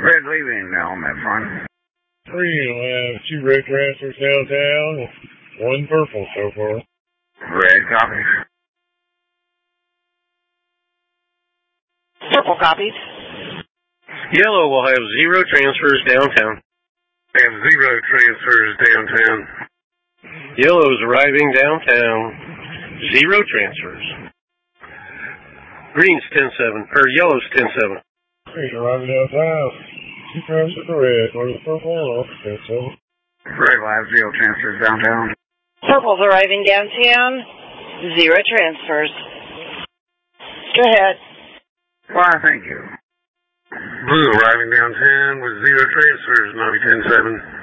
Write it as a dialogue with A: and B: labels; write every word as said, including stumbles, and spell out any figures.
A: Red leaving now on that front.
B: Three will have two red transfers downtown, one purple so far.
A: Red copy.
C: Purple copies.
D: Yellow will have zero transfers downtown.
E: Have zero transfers downtown.
D: Yellow's arriving downtown. Zero transfers. Green's ten seven, or yellow's ten seven.
B: Green arriving downtown. Two transfers to red, or the purple off ten seven.
A: Red will have zero transfers downtown.
C: Purple's arriving downtown. Zero transfers. Go ahead.
A: Why, thank you.
E: Blue arriving downtown with zero transfers, Nobby ten seven.